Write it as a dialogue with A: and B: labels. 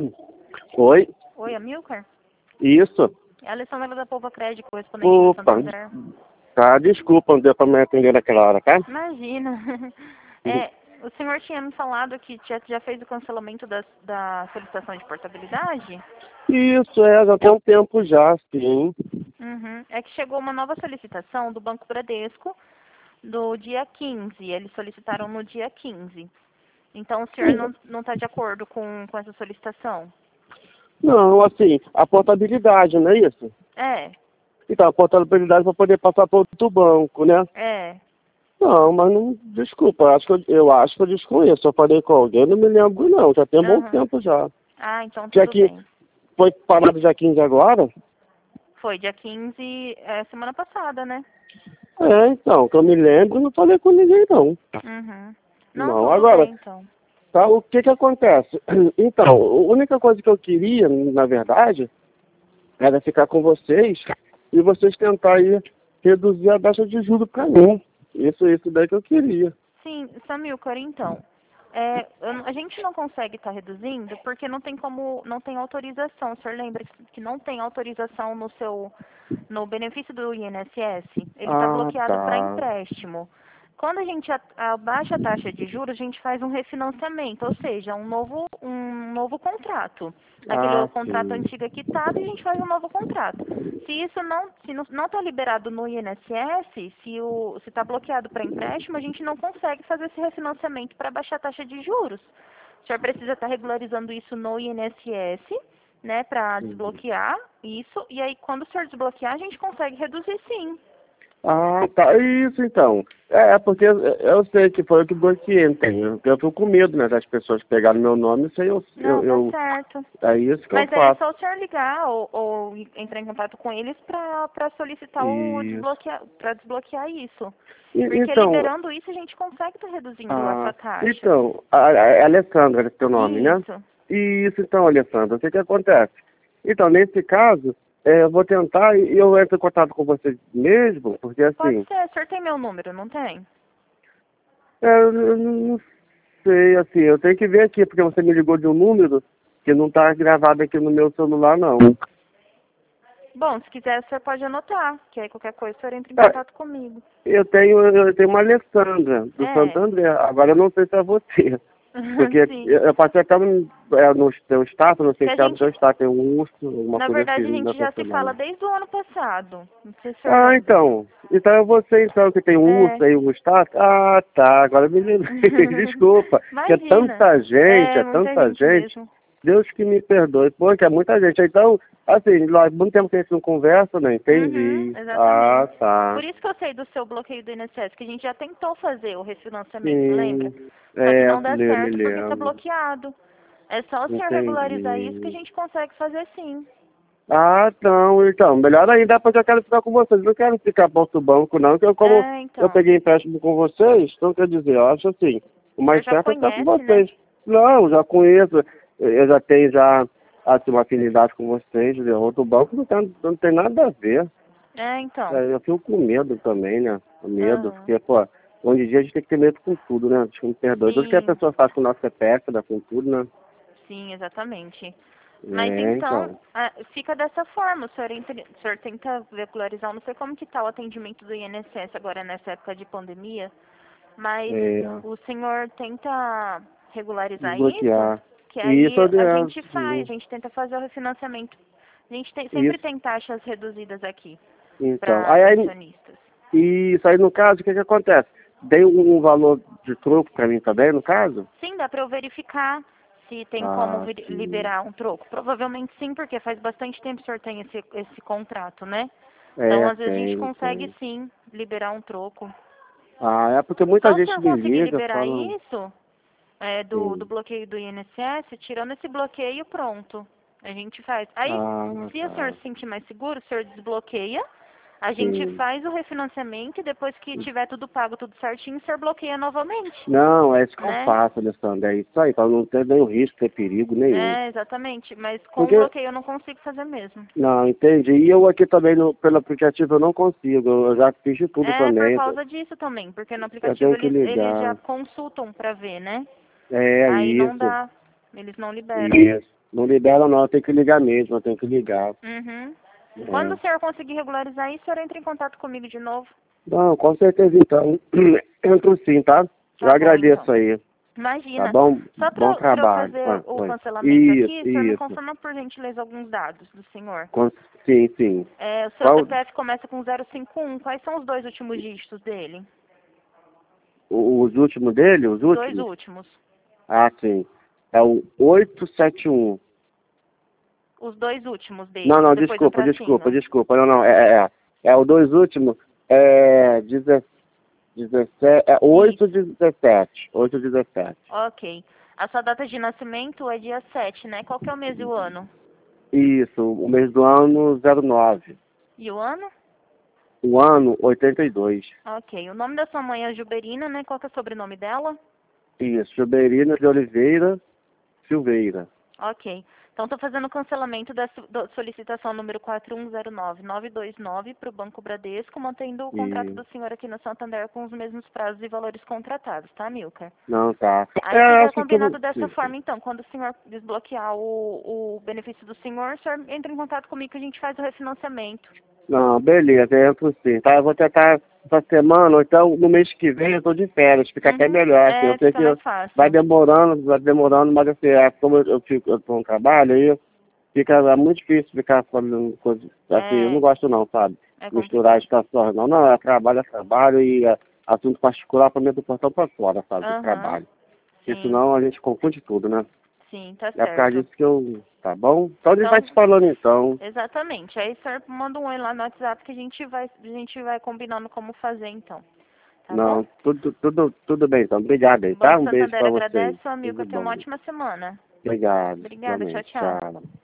A: Oi,
B: Oi, Amilcar?
A: isso.
B: É a Alessandra da Polva Crédito, correspondente do
A: Opa,
B: Santander.
A: tá, desculpa, não deu pra me atender naquela hora, tá?
B: Imagina. O senhor tinha me falado que já fez o cancelamento da solicitação de portabilidade?
A: Isso, já tem um tempo já, sim.
B: Uhum. É que chegou uma nova solicitação do Banco Bradesco do dia 15. Eles solicitaram no dia 15. Então, o senhor não está de acordo com essa solicitação?
A: Não, assim, a portabilidade, não é isso?
B: É,
A: Então, a portabilidade para poder passar para outro banco, né?
B: é.
A: Não, mas não, desculpa, eu acho que eu desconheço. Eu falei com alguém, não me lembro não, já tem um bom
B: Aham.
A: tempo já.
B: Ah, então
A: Dia
B: tudo
A: 15,
B: bem.
A: foi parado dia 15 agora?
B: Foi dia 15, semana passada, né?
A: Então, que eu me lembro, não falei com ninguém não.
B: Uhum. Não,
A: Não,
B: tudo
A: agora,
B: bem, então.
A: tá, o que que acontece? Então, a única coisa que eu queria, na verdade, era ficar com vocês e vocês tentarem reduzir a taxa de juros para mim. Isso daí que eu queria.
B: Sim, Samilcar, então, a gente não consegue estar reduzindo porque não tem autorização. O senhor lembra que não tem autorização no benefício do INSS? Ele está
A: Ah,
B: bloqueado para
A: tá.
B: empréstimo. Quando a gente abaixa a taxa de juros, a gente faz um refinanciamento, ou seja, um novo contrato. Aquele
A: Ah,
B: contrato
A: sim.
B: antigo é quitado e a gente faz um novo contrato. Se não está liberado no INSS, se está bloqueado para empréstimo, a gente não consegue fazer esse refinanciamento para baixar a taxa de juros. O senhor precisa estar regularizando isso no INSS, né, para desbloquear isso, e aí quando o senhor desbloquear, a gente consegue reduzir sim.
A: Ah, tá. Isso então. Porque eu sei que foi eu que bloqueei, entendeu? Eu fico com medo, né, das pessoas pegarem meu nome, isso aí
B: Não, tá certo.
A: é isso que eu
B: Mas aí é
A: faço.
B: só o senhor ligar ou entrar em contato com eles para solicitar
A: Isso.
B: para desbloquear isso. Porque
A: Então,
B: liberando isso a gente consegue estar reduzindo a sua taxa.
A: a Alessandra é teu nome, né?
B: Isso.
A: Isso, então, Alessandra, o que que acontece? Então, nesse caso, eu vou tentar e eu entro em contato com você mesmo, porque
B: Pode
A: assim,
B: ser, o senhor tem meu número, não tem?
A: eu não sei, assim, eu tenho que ver aqui, porque você me ligou de um número que não está gravado aqui no meu celular, não.
B: Bom, se quiser o senhor pode anotar, que aí qualquer coisa o senhor entra em
A: É,
B: contato comigo.
A: eu tenho uma Alessandra, do
B: É.
A: Santander, agora eu não sei se é você. Porque
B: Sim.
A: eu passei até no teu status, não sei
B: Que a
A: se é no
B: gente,
A: teu status, tem um urso, alguma
B: na
A: coisa assim,
B: verdade, a
A: não dá
B: gente
A: pra
B: já
A: ser
B: se fala
A: nome.
B: desde o ano passado. Não sei se o senhor
A: Ah,
B: lembra.
A: então. Então é você então que tem um urso
B: É.
A: aí, um status? Ah, tá, agora me lembrei. Desculpa, que
B: Imagina.
A: é
B: Muita
A: tanta
B: gente
A: gente.
B: mesmo.
A: Deus que me perdoe, pô, que é muita gente. Então, assim, há muito tempo que a gente não conversa, né?
B: Uhum,
A: Entendi. Ah,
B: exatamente.
A: tá.
B: Por isso que eu sei do seu bloqueio do INSS, que a gente já tentou fazer o refinanciamento, lembra?
A: Sim.
B: Só que
A: É,
B: não dá
A: eu me
B: certo porque está
A: lembro.
B: bloqueado. É só o senhor regularizar isso que a
A: Entendi.
B: gente consegue fazer sim.
A: Ah, não, então, melhor ainda, porque eu quero ficar com vocês. Não quero ficar para outro banco, não, que como
B: É,
A: eu
B: então.
A: peguei empréstimo com vocês, então quer dizer, eu acho assim, o
B: O senhor
A: mais
B: já
A: certo é ficar com
B: conhece, né?
A: vocês. Não, já conheço, eu já tenho assim, uma afinidade com vocês, né? Outro banco não tem nada a ver.
B: É, então.
A: Eu fico com medo também, né? Com medo,
B: Aham.
A: porque, pô, hoje em dia a gente tem que ter medo com tudo, né? Acho que me perdoe. Tudo que a
B: Sim,
A: pessoa faz com o nosso CPF, dá com tudo, né?
B: sim, exatamente. Mas então,
A: Então.
B: fica dessa forma, o senhor tenta regularizar, eu não sei como que tá o atendimento do INSS agora nessa época de pandemia, mas
A: É,
B: o senhor tenta regularizar isso,
A: desbloquear.
B: que
A: Isso,
B: aí a
A: é,
B: gente faz,
A: sim.
B: a gente tenta fazer o refinanciamento. Sempre
A: Isso,
B: tem taxas reduzidas aqui
A: então.
B: para acionistas.
A: Isso aí, no caso, o que que acontece? Tem um valor de troco para mim também, no caso?
B: Sim, dá para eu verificar se tem como
A: Ah, sim.
B: liberar um troco. Provavelmente sim, porque faz bastante tempo que o senhor tem esse contrato, né? Então,
A: É,
B: às vezes a gente
A: tem,
B: consegue
A: tem.
B: sim liberar um troco.
A: Ah, é porque muita
B: Só o
A: gente
B: senhor
A: me
B: conseguir
A: liga
B: liberar
A: falando.
B: isso, do
A: Sim.
B: bloqueio do INSS, tirando esse bloqueio, pronto. A gente faz. Aí,
A: Ah,
B: se o senhor
A: tá.
B: se sentir mais seguro, o senhor desbloqueia, a gente
A: Sim.
B: faz o refinanciamento e depois que tiver tudo pago, tudo certinho, o senhor bloqueia novamente,
A: Não, é isso que eu
B: né?
A: faço, Alessandro. É isso aí, para não ter nenhum risco, ter perigo nenhum.
B: É, exatamente. Mas com o
A: Porque,
B: bloqueio eu não consigo fazer mesmo.
A: não, entendi. E eu aqui também, pelo aplicativo, eu não consigo. Eu já fiz de tudo
B: É por
A: também.
B: causa disso também, porque no
A: Eu
B: aplicativo
A: tenho que
B: eles já
A: ligar.
B: consultam pra ver, né?
A: É
B: Aí não
A: isso.
B: dá. Eles não liberam.
A: Isso. Não libera não, eu tenho que ligar mesmo, eu tenho que ligar.
B: Uhum.
A: É.
B: Quando o senhor conseguir regularizar isso, o senhor entra em contato comigo de novo.
A: Não, com certeza então. Entro sim, tá? Eu
B: Tá bom,
A: agradeço
B: então.
A: aí.
B: Imagina.
A: Tá bom?
B: Só
A: Bom
B: pra eu
A: trabalho.
B: fazer o
A: Oi.
B: cancelamento aqui, o senhor me
A: Isso.
B: confirma por gentileza alguns dados do senhor.
A: Sim, sim.
B: O seu
A: Qual
B: CPF começa com 051. Quais são os dois últimos dígitos dele?
A: os últimos dele? Os
B: Os dois
A: últimos?
B: últimos.
A: Ah, sim. É o 871.
B: Os dois últimos dele.
A: Não,
B: Depois do tracinho.
A: desculpa. Não. É o dois últimos. É 17, é 817. 817.
B: Ok. A sua data de nascimento é dia 7, né? Qual que é o mês e o ano?
A: Isso, o mês do ano 09.
B: E o ano?
A: O ano 82.
B: Ok. O nome da sua mãe é Gilberina, né? Qual que é o sobrenome dela?
A: Isso, Gilberina de Oliveira Silveira.
B: Ok. Então, estou fazendo o cancelamento da solicitação número 4109929 para o Banco Bradesco, mantendo o contrato
A: E...
B: do senhor aqui no Santander com os mesmos prazos e valores contratados, tá, Milker?
A: Não, tá.
B: Aí fica
A: Acho que
B: combinado
A: tudo...
B: dessa
A: Isso.
B: forma, então. Quando o senhor desbloquear o benefício do senhor entra em contato comigo que a gente faz o refinanciamento.
A: Não, beleza, entro sim, tá? Eu vou tentar essa semana, ou então no mês que vem eu tô de férias, fica até melhor, assim. Eu sei
B: Fica
A: que
B: mais fácil.
A: vai demorando, mas assim, como eu tô no trabalho aí, fica muito difícil ficar fazendo coisa assim, eu não gosto não, sabe?
B: É
A: Misturar as
B: complicado.
A: situações, não. Não, é trabalho e assunto particular pra mim é do portão pra fora, sabe? Do
B: Aham.
A: trabalho. Porque
B: Sim,
A: senão a gente confunde tudo, né?
B: sim, tá
A: É por causa
B: certo.
A: disso que eu... Tá bom? Então a gente vai
B: Então,
A: se falando então.
B: exatamente. Aí o senhor manda um oi lá no WhatsApp que a gente vai combinando como fazer, então. Tá bom?
A: Não, tudo bem então. Obrigado aí, tá?
B: Banco
A: Um beijo
B: Santander
A: pra vocês.
B: agradece, seu amigo.
A: Tudo
B: Tenha uma
A: bom.
B: ótima semana.
A: Obrigado.
B: Obrigada, tchau,
A: Realmente.
B: tchau.
A: Tchau.